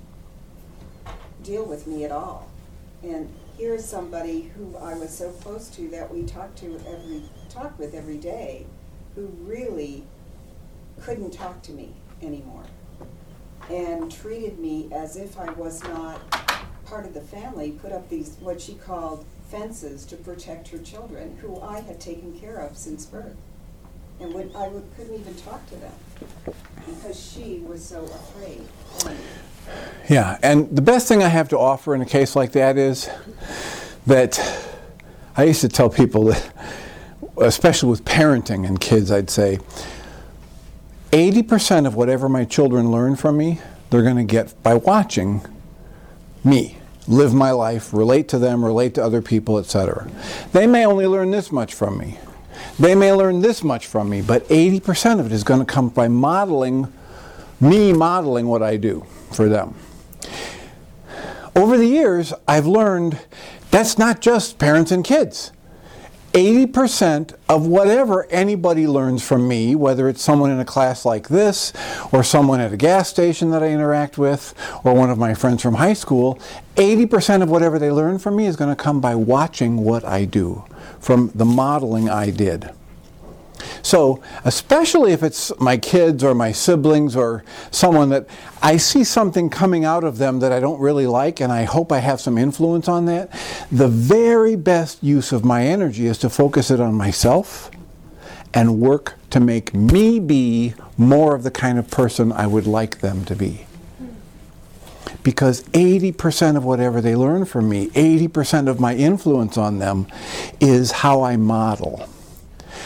deal with me at all. And here's somebody who I was so close to, that we talked to every talk with every day, who really couldn't talk to me anymore and treated me as if I was not part of the family, put up these, what she called fences to protect her children, who I had taken care of since birth. And would, I would, couldn't even talk to them because she was so afraid. Yeah, and the best thing I have to offer in a case like that is that I used to tell people that, especially with parenting and kids, I'd say eighty percent of whatever my children learn from me, they're going to get by watching me live my life, relate to them, relate to other people, et cetera. They may only learn this much from me. They may learn this much from me, but eighty percent of it is going to come by modeling, me modeling what I do for them. Over the years, I've learned that's not just parents and kids. eighty percent of whatever anybody learns from me, whether it's someone in a class like this, or someone at a gas station that I interact with, or one of my friends from high school, eighty percent of whatever they learn from me is going to come by watching what I do, from the modeling I did. So, especially if it's my kids or my siblings or someone that I see something coming out of them that I don't really like, and I hope I have some influence on that, the very best use of my energy is to focus it on myself and work to make me be more of the kind of person I would like them to be. Because eighty percent of whatever they learn from me, eighty percent of my influence on them is how I model.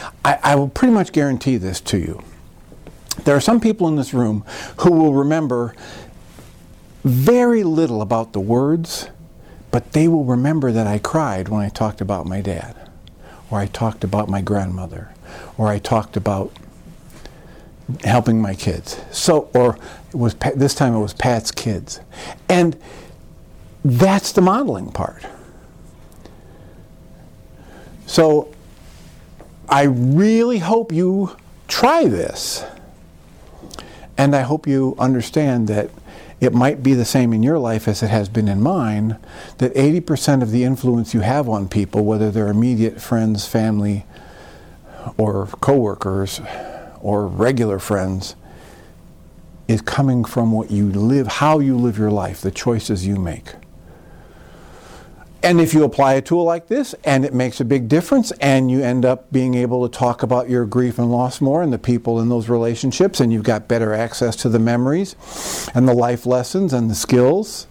I, I will pretty much guarantee this to you. There are some people in this room who will remember very little about the words, but they will remember that I cried when I talked about my dad, or I talked about my grandmother, or I talked about helping my kids. So, or it was this time it was Pat's kids. And that's the modeling part. So I really hope you try this. And I hope you understand that it might be the same in your life as it has been in mine, that eighty percent of the influence you have on people, whether they're immediate friends, family, or coworkers, or regular friends, is coming from what you live, how you live your life, the choices you make. And if you apply a tool like this and it makes a big difference and you end up being able to talk about your grief and loss more and the people in those relationships, and you've got better access to the memories and the life lessons and the skills,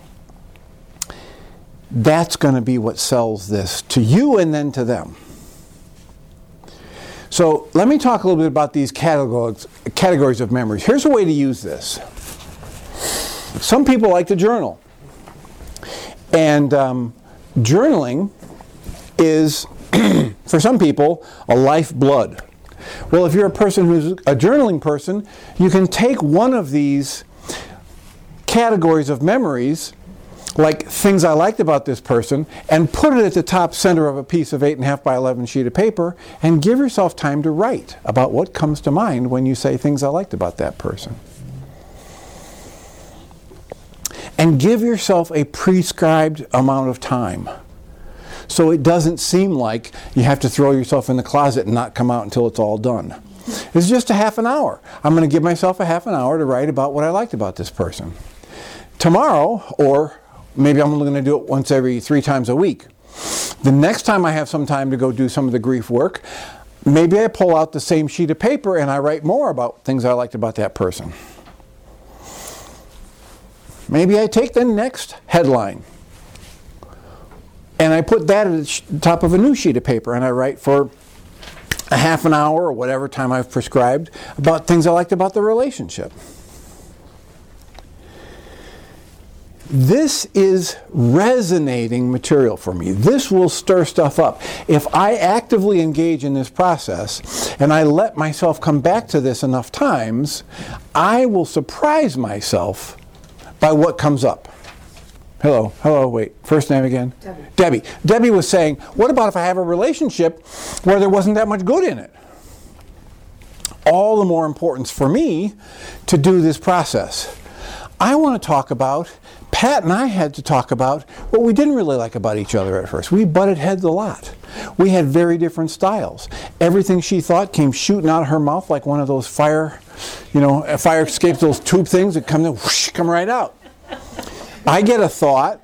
that's going to be what sells this to you and then to them. So let me talk a little bit about these categories, categories of memories. Here's a way to use this. Some people like to journal. And um, journaling is, for some people, a lifeblood. Well, if you're a person who's a journaling person, you can take one of these categories of memories, like things I liked about this person, and put it at the top center of a piece of eight and a half by eleven sheet of paper, and give yourself time to write about what comes to mind when you say things I liked about that person. And give yourself a prescribed amount of time, so it doesn't seem like you have to throw yourself in the closet and not come out until it's all done. It's just a half an hour. I'm going to give myself a half an hour to write about what I liked about this person. Tomorrow, or maybe I'm only going to do it once every three times a week. The next time I have some time to go do some of the grief work, maybe I pull out the same sheet of paper and I write more about things I liked about that person. Maybe I take the next headline and I put that at the top of a new sheet of paper and I write for a half an hour or whatever time I've prescribed about things I liked about the relationship. This is resonating material for me. This will stir stuff up. If I actively engage in this process and I let myself come back to this enough times, I will surprise myself by what comes up. Hello, hello, wait, first name again? Debbie. Debbie. Debbie was saying, what about if I have a relationship where there wasn't that much good in it? All the more importance for me to do this process. I want to talk about, Pat and I had to talk about what we didn't really like about each other at first. We butted heads a lot. We had very different styles. Everything she thought came shooting out of her mouth like one of those fire, you know, fire escapes, those tube things that come, whoosh, come right out. I get a thought.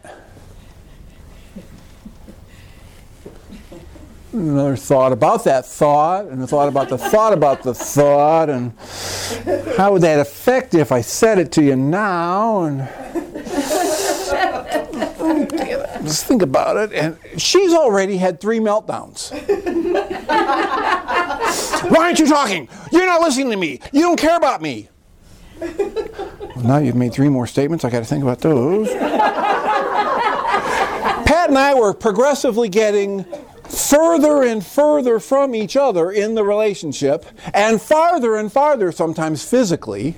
Another thought about that thought, and a thought about the thought about the thought, and how would that affect if I said it to you now? And just think about it. And she's already had three meltdowns. Why aren't you talking? You're not listening to me. You don't care about me. Well, now you've made three more statements. I got to think about those. Pat and I were progressively getting further and further from each other in the relationship, and farther and farther sometimes physically.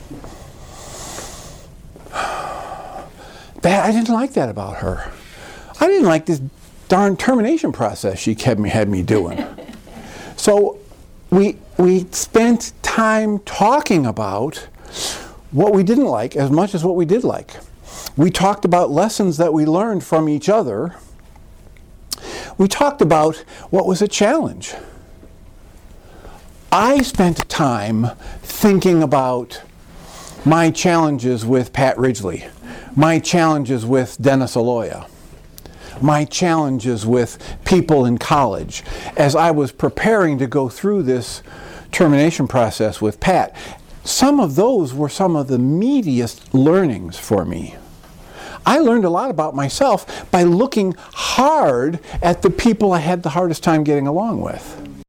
That, I didn't like that about her. I didn't like this darn termination process she kept me, had me doing. So we, we spent time talking about what we didn't like as much as what we did like. We talked about lessons that we learned from each other. We talked about what was a challenge. I spent time thinking about my challenges with Pat Ridgely, my challenges with Dennis Aloya, my challenges with people in college as I was preparing to go through this termination process with Pat. Some of those were some of the meatiest learnings for me. I learned a lot about myself by looking hard at the people I had the hardest time getting along with.